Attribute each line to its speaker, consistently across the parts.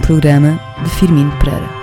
Speaker 1: programa de Firmino Pereira.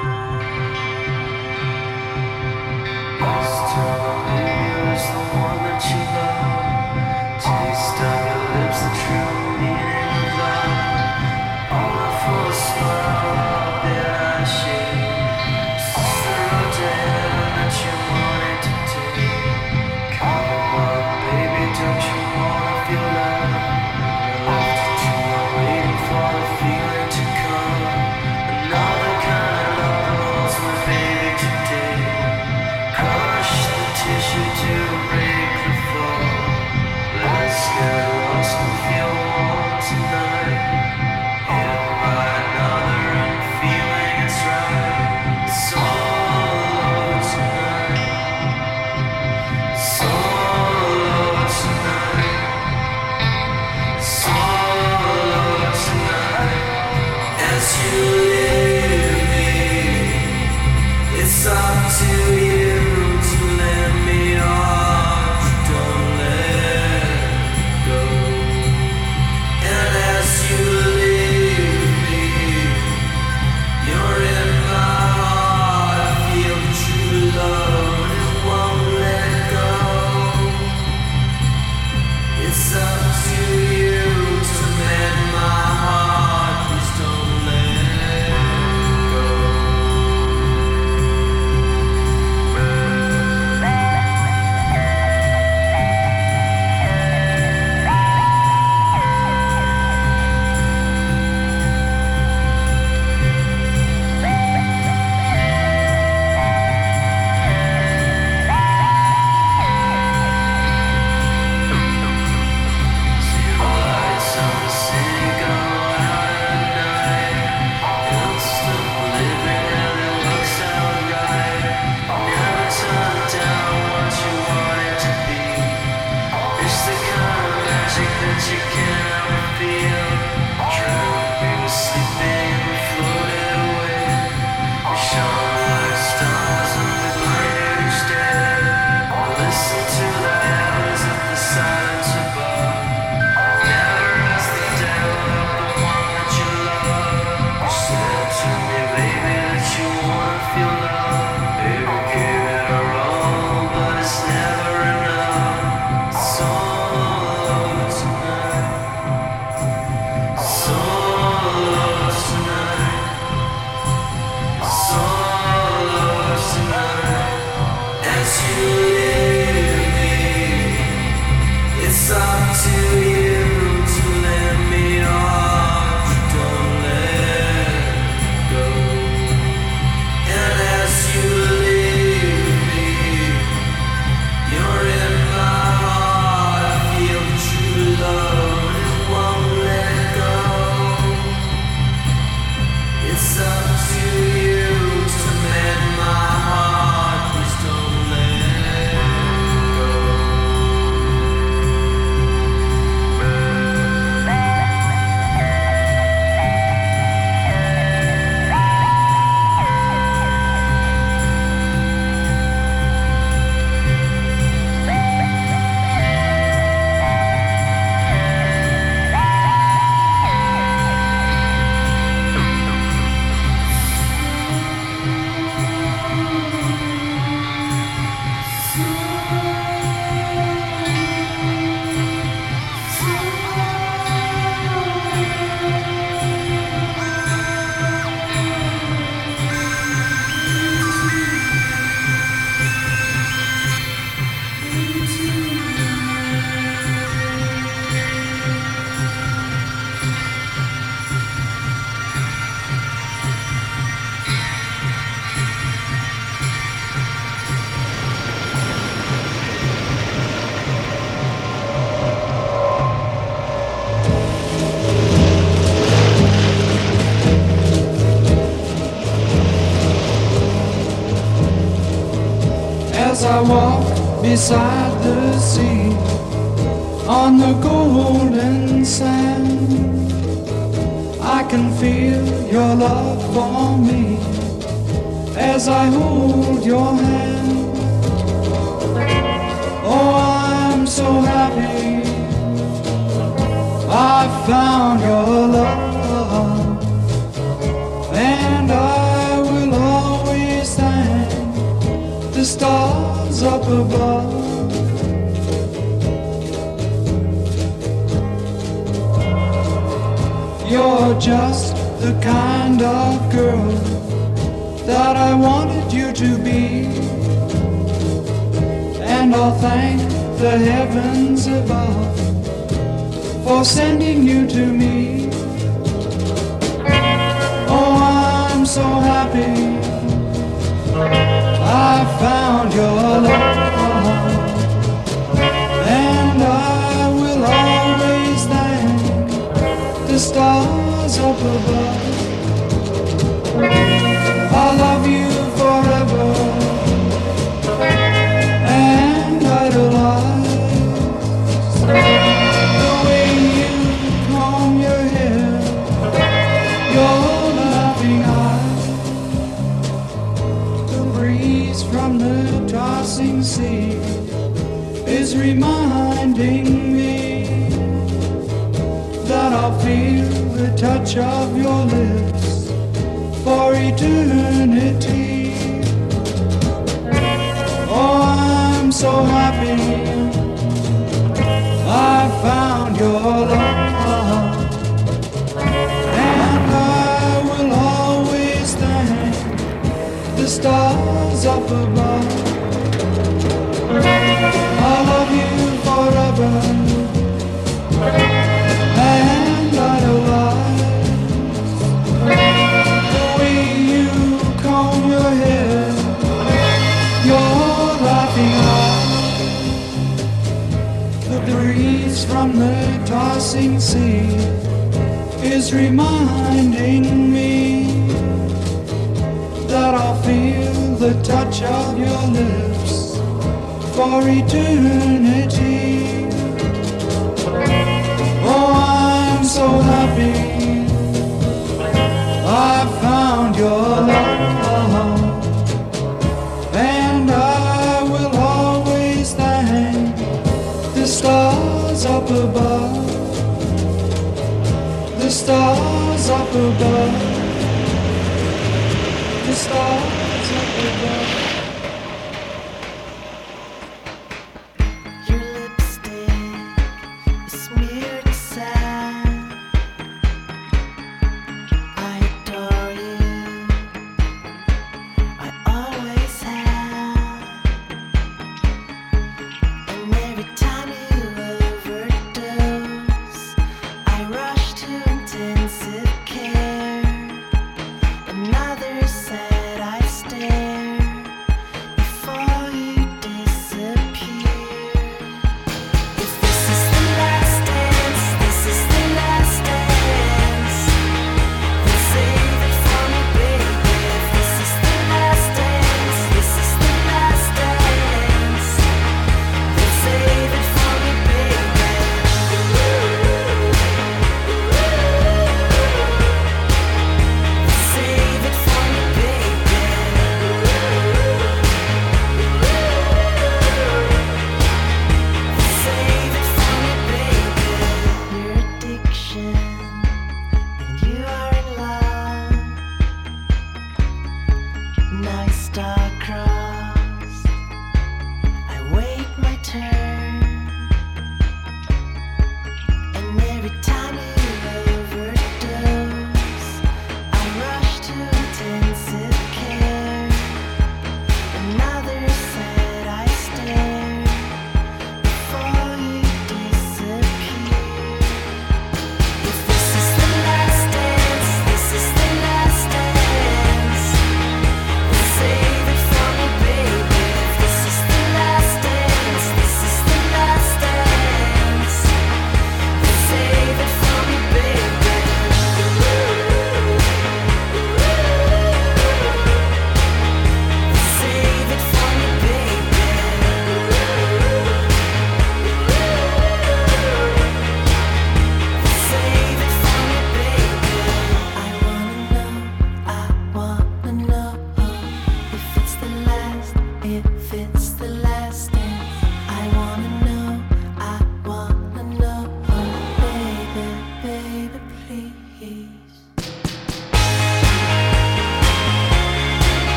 Speaker 2: As I walk beside the sea on the golden sand, I can feel your love for me as I hold your hand. Oh, I'm so happy I found your love, the stars up above. You're just the kind of girl that I wanted you to be, and I'll thank the heavens above for sending you to me. Oh, I'm so happy I found your love, and I will always thank the stars up above. I'll love you forever and idolize the way you comb your hair, your laughing eyes, the breeze from the tossing sea is reminding me that I'll feel the touch of your lips for eternity. Oh, I'm so happy I found your love, and I will always thank the stars up above. I'll love you forever and idolize the way you comb your hair, your laughing eyes, the breeze from the tossing sea is reminding me that I'll feel the touch of your lips for eternity. Oh, I'm so happy I found your love, and I will always thank the stars up above, the stars up above, the stars up above.
Speaker 3: Save it for me, baby.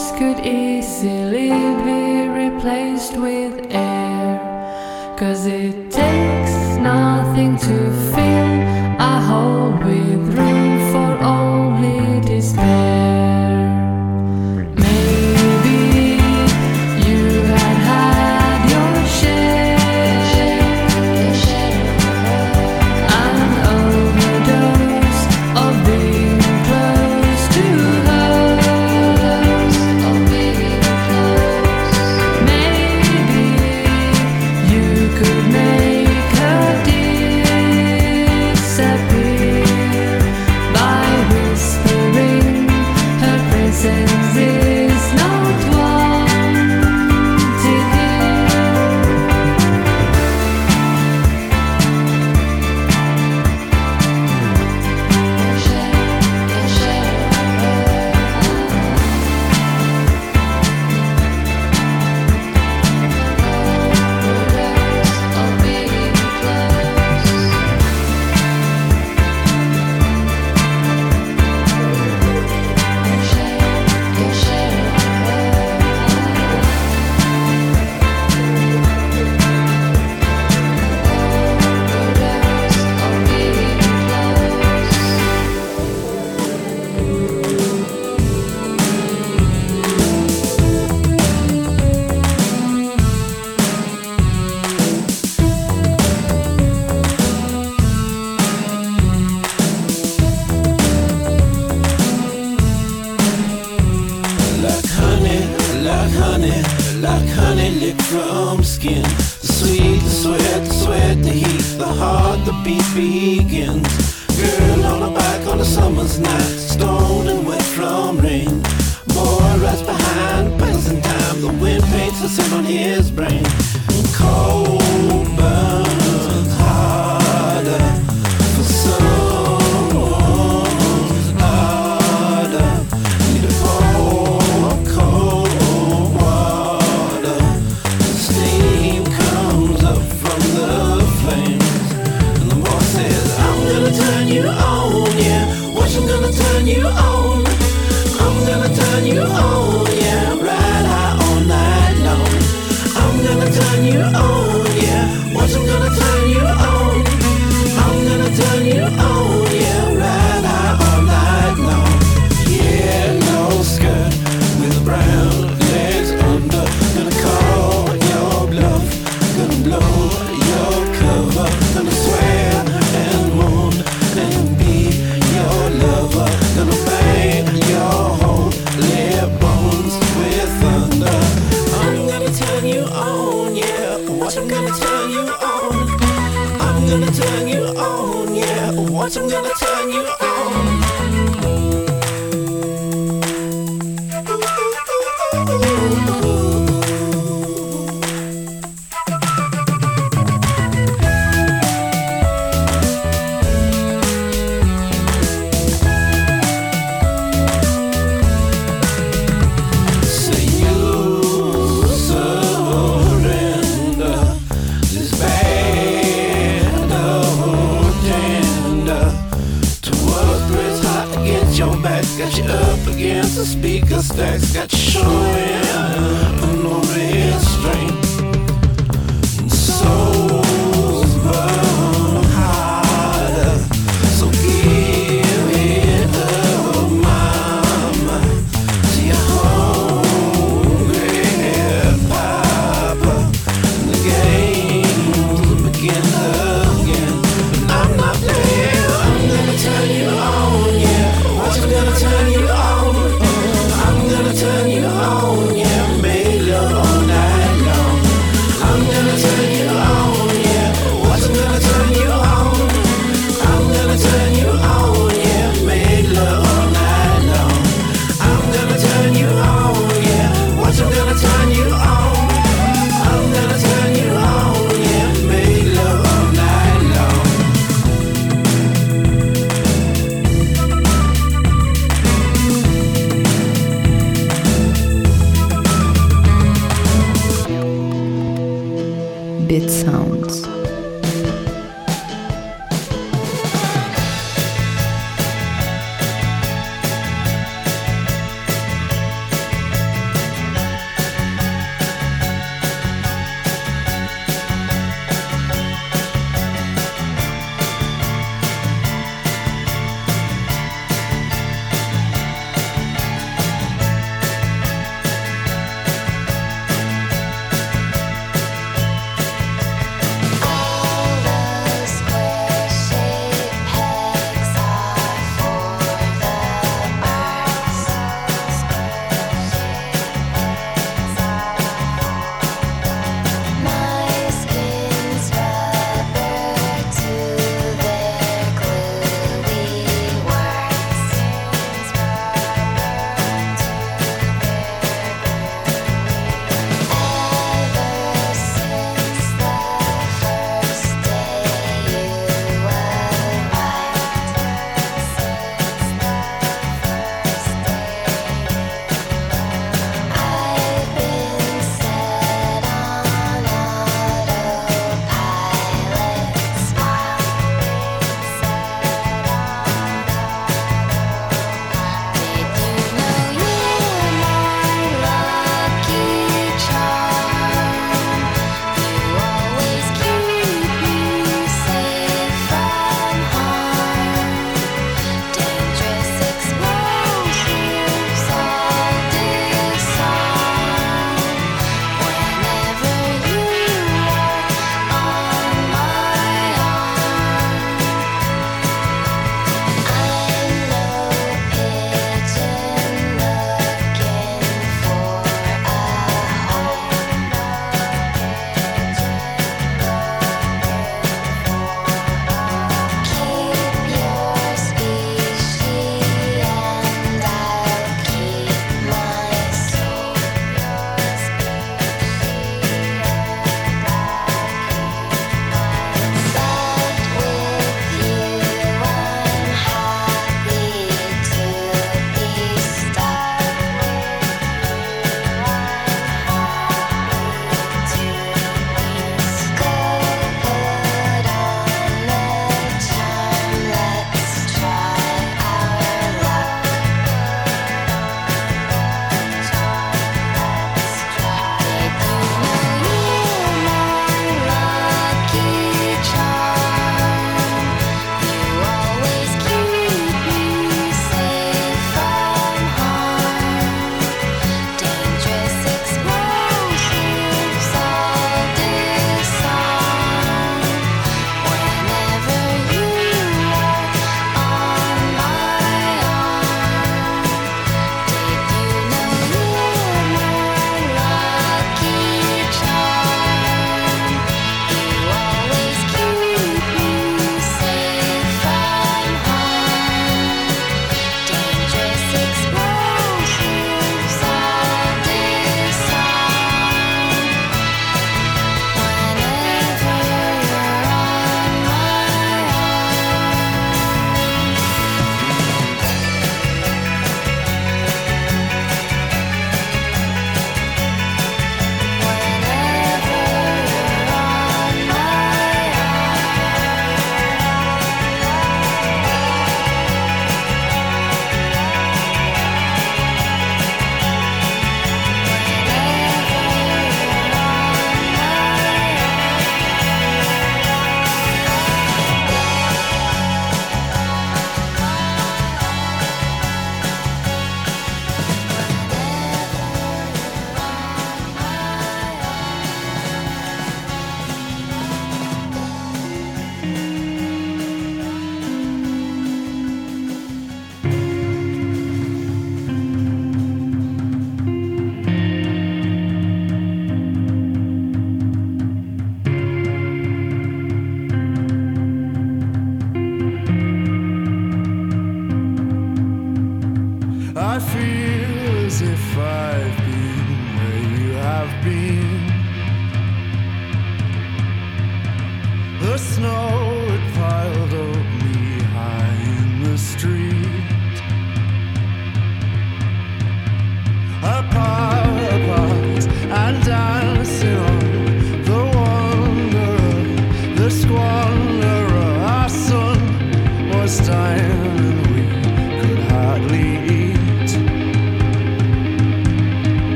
Speaker 3: words could easily be replaced with air. 'Cause it takes nothing to fill a hole with room for only despair. Maybe you had your share, an overdose of being close to her. Maybe you could make her disappear by whispering her presence is not wanted here.
Speaker 4: Like honey licked from skin. The sweet, the sweat, the heat, the heart, the beat begins. Girl on a bike on a summer's night, stoned and wet from rain. Boy rides behind, pedals in time. The wind paints a sim on his brain. Cold burns harder for someone's harder. Need a cold water. Steam comes up from the flames, and the voice says, I'm gonna turn you on, yeah. Watch, I'm gonna turn you on. I'm gonna turn you on, yeah. Ride high all night long. I'm gonna turn you on, yeah. Watch, I'm gonna turn you on. I'm gonna turn you on, yeah. Ride high all night long. Yellow skirt with brown legs under. Gonna call your bluff. Gonna blow your cover. Gonna swear and moan and be your lover. Gonna bang your whole leg bones with thunder. I'm gonna turn you on, yeah. Watch, I'm gonna turn you on. I'm gonna turn you on, yeah. Watch, I'm gonna turn you on. Say you surrender this band of tender to what threads hot against your back. Got you up against the speaker stacks. Got you showing no restraint. Souls burn harder, so give it up, mama. See you hungry, papa. And the games begin again. But I'm not there. I'm gonna turn you on, yeah. Watch, I'm gonna turn you on. I'm gonna turn you on, yeah. Make love all night long. I'm gonna turn you on, yeah. Watch, I'm gonna turn you on. I'm gonna turn you on, yeah. Make love all night long. I'm gonna turn you on, yeah. Watch, I'm gonna turn you on. I'm gonna turn you on, yeah. Make love all night long.
Speaker 1: Bit Sounds.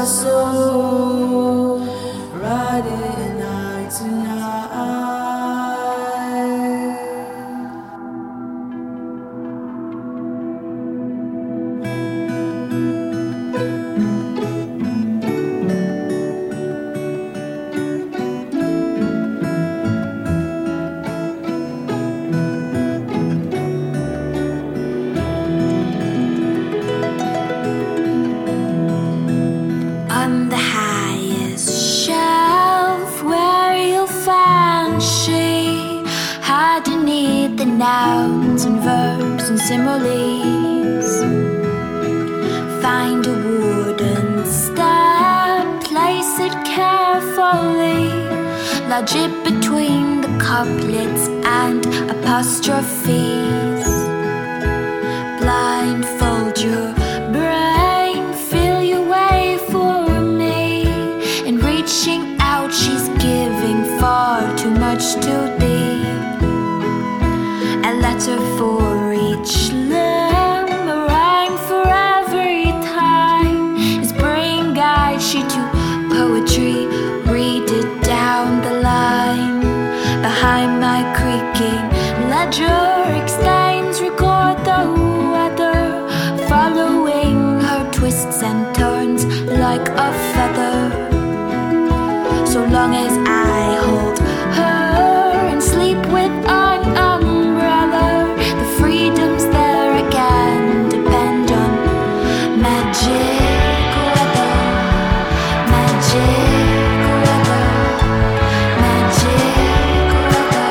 Speaker 3: soul, riding eye to eye. On the highest shelf where you'll find she hide beneath the nouns and verbs and similes. Find a wooden step, place it carefully, lodge it between the couplets and apostrophes. Blindfold your brain, feel your way for me. In reaching out, she's giving far too much to thee. A letter for each limb, a rhyme for every time. His brain guides you to poetry, read it down the line. Behind my creaking ledger, extends, record the weather, following her twists and turns like a feather. So long as I hold her and sleep with an umbrella, the freedom's there again depend on magic weather, magic weather, magic weather.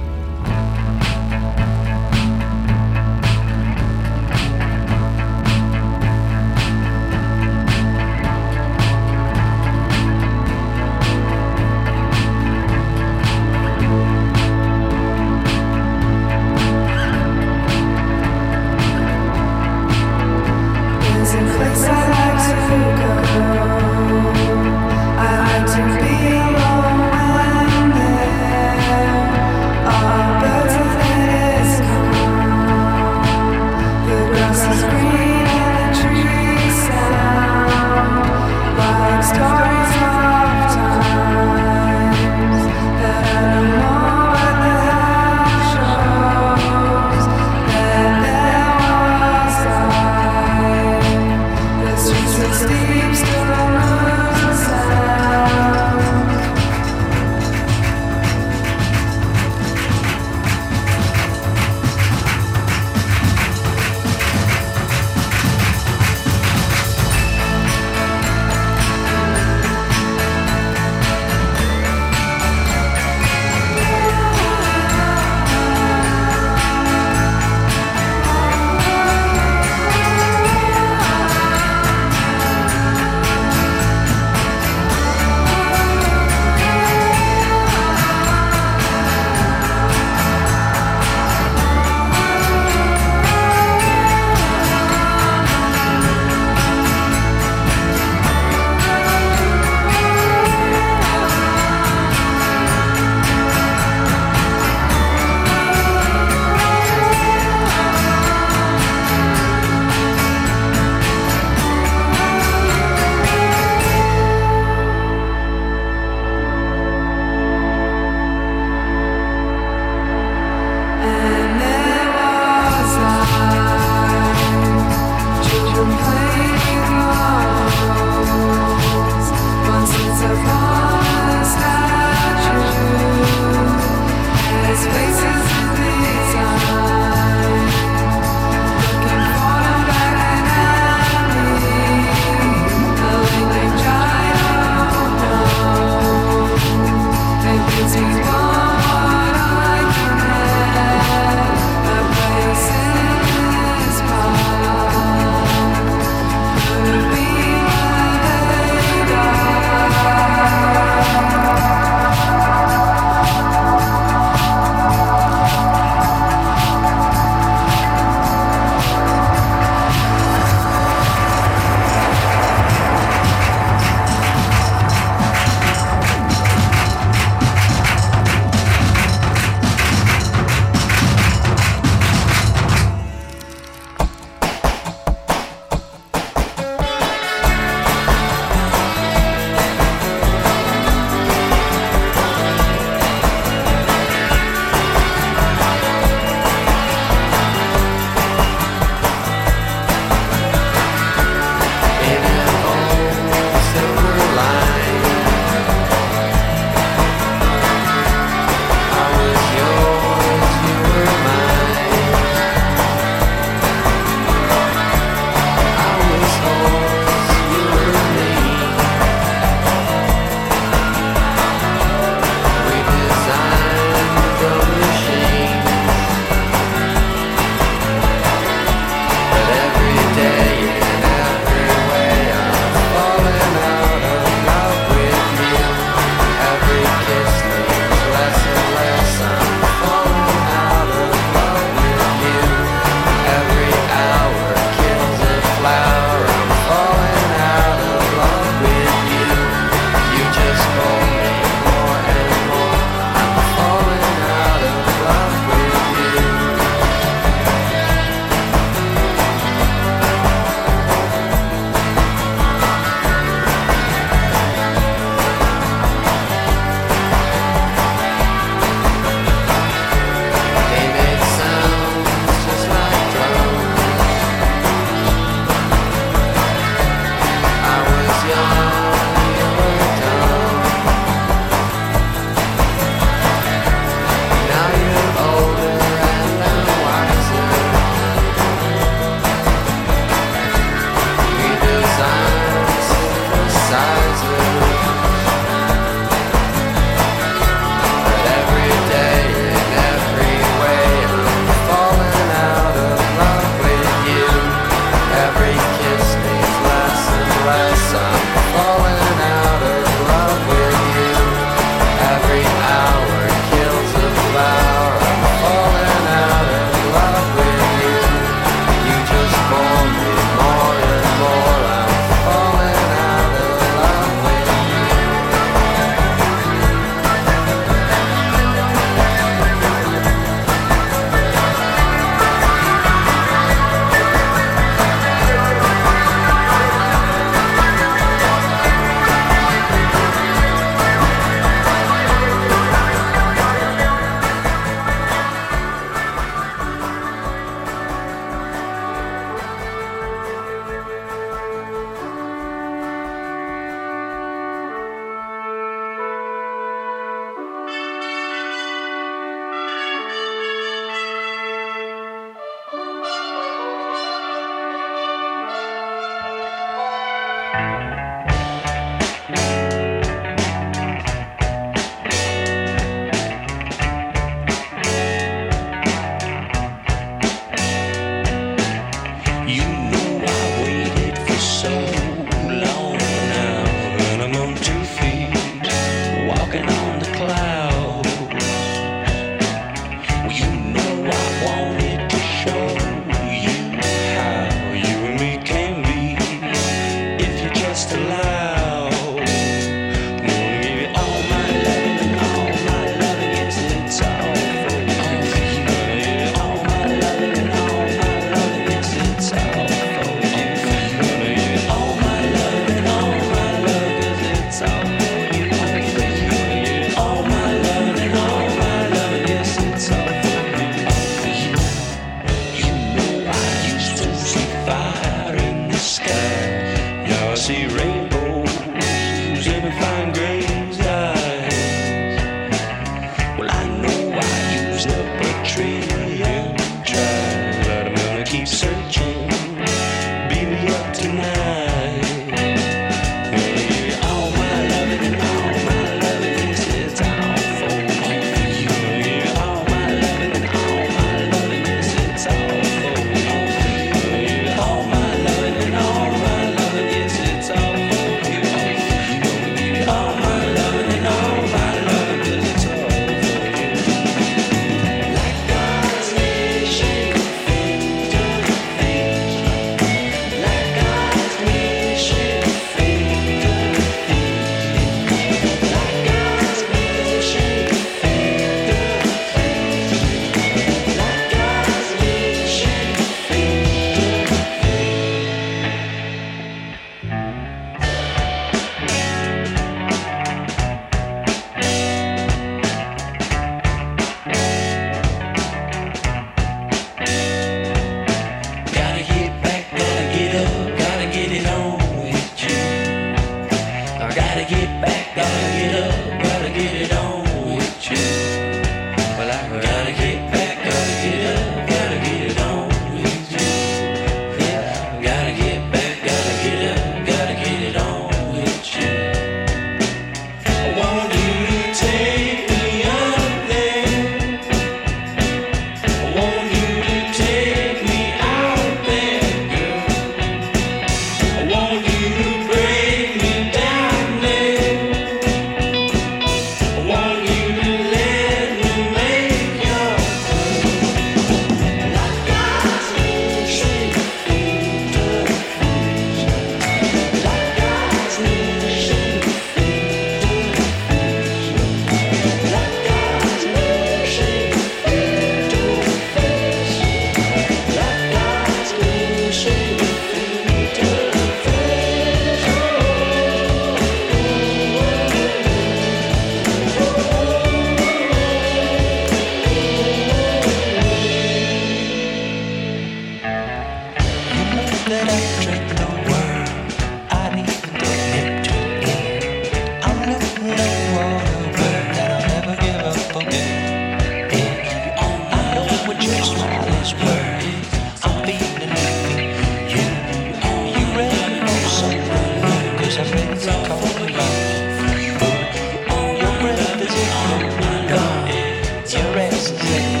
Speaker 2: just click.